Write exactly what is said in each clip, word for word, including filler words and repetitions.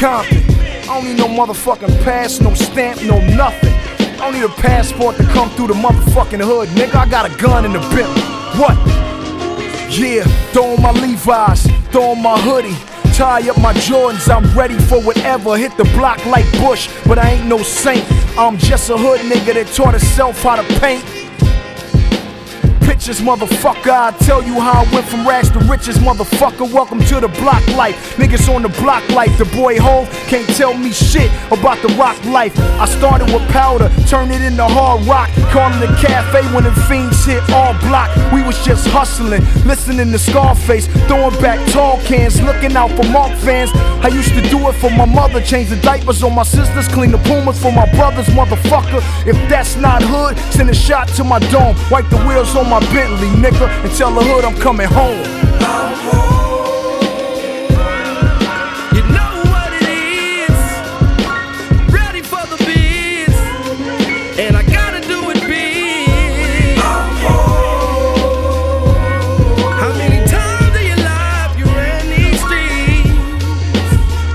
Compton. I don't need no motherfucking pass, no stamp, no nothing. I don't need a passport to come through the motherfucking hood, nigga. I got a gun in the Bentley. What? Yeah, throw on my Levi's, throw on my hoodie, tie up my Jordans, I'm ready for whatever. Hit the block like Bush, but I ain't no saint. I'm just a hood nigga that taught himself how to paint. Pictures, motherfucker, I tell you how I went from rags to riches, motherfucker. Welcome to the block life. Niggas on the block life. The boy Hov can't tell me shit about the rock life. I started with powder, turned it into hard rock. Calling the cafe when the fiends hit all block. We was just hustling, listening to Scarface, throwing back tall cans, looking out for Mark fans. I used to do it for my mother, change the diapers on my sisters, clean the Pumas for my brothers, motherfucker. If that's not hood, send a shot to my dome, wipe the wheels on my Bentley, nigga, and tell the hood I'm coming home. I'm home. You know what it is. Ready for the biz, and I gotta do it big. I'm home. How many times in your life you ran these streets?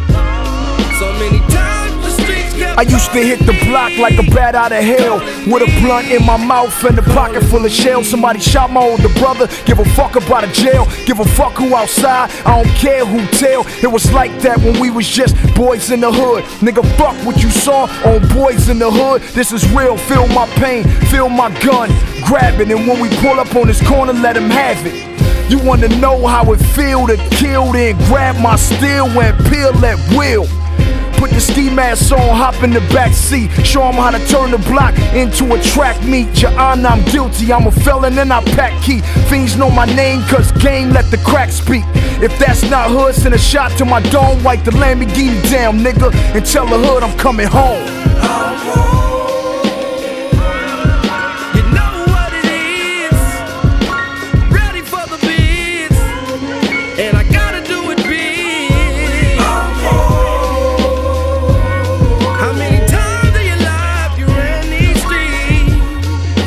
So many times the streets kept I used to hit the block like a bat out of hell, with a blunt in my mouth and a pocket full of shells. Somebody shot my older brother, give a fuck about a jail, give a fuck who outside, I don't care who tell. It was like that when we was just boys in the hood. Nigga, fuck what you saw on Boys in the Hood. This is real, feel my pain, feel my gun, grab it, and when we pull up on this corner, let him have it. You wanna know how it feel to kill, then grab my steel and peel at will. Put the ski mask on, hop in the back seat, show them how to turn the block into a track meet. Your honor, I'm guilty, I'm a felon and I pack key. Fiends know my name cause game let the crack speak. If that's not hood, send a shot to my dome, wipe the Lamborghini down, nigga, and tell the hood I'm coming home. I'm home. You know what it is. Ready for the biz, and I gotta do it big. I'm home. How many times in your life you ran these streets?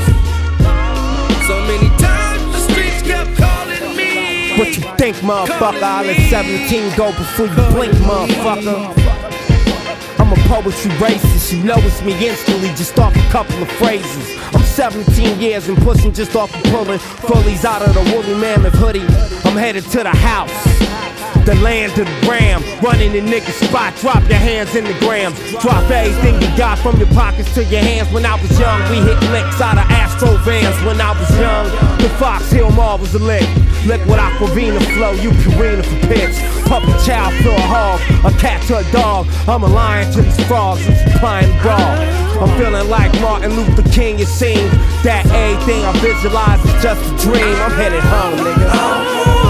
So many times the streets kept calling me. What you think, motherfucker? I let seventeen go before you blink, motherfucker. I'm a poetry racist, you know it's me instantly, just off a couple of phrases. I'm seventeen years and pushing just off of pulling fullies out of the woolly mammoth hoodie. I'm headed to the house, the land of the gram, running the nigga spot. Drop your hands in the grams, drop everything you got from your pockets to your hands. When I was young, we hit licks out of Astro vans. When I was young, the Fox Hill Mall was a lick. Lick with Aquavina flow, you Purina for pigs. Puppy child for a hog, a cat to a dog. I'm a lion to these frogs, I'm supplying brawl. I'm feeling like Martin Luther King, it seems that everything I visualize is just a dream. I'm headed home, nigga.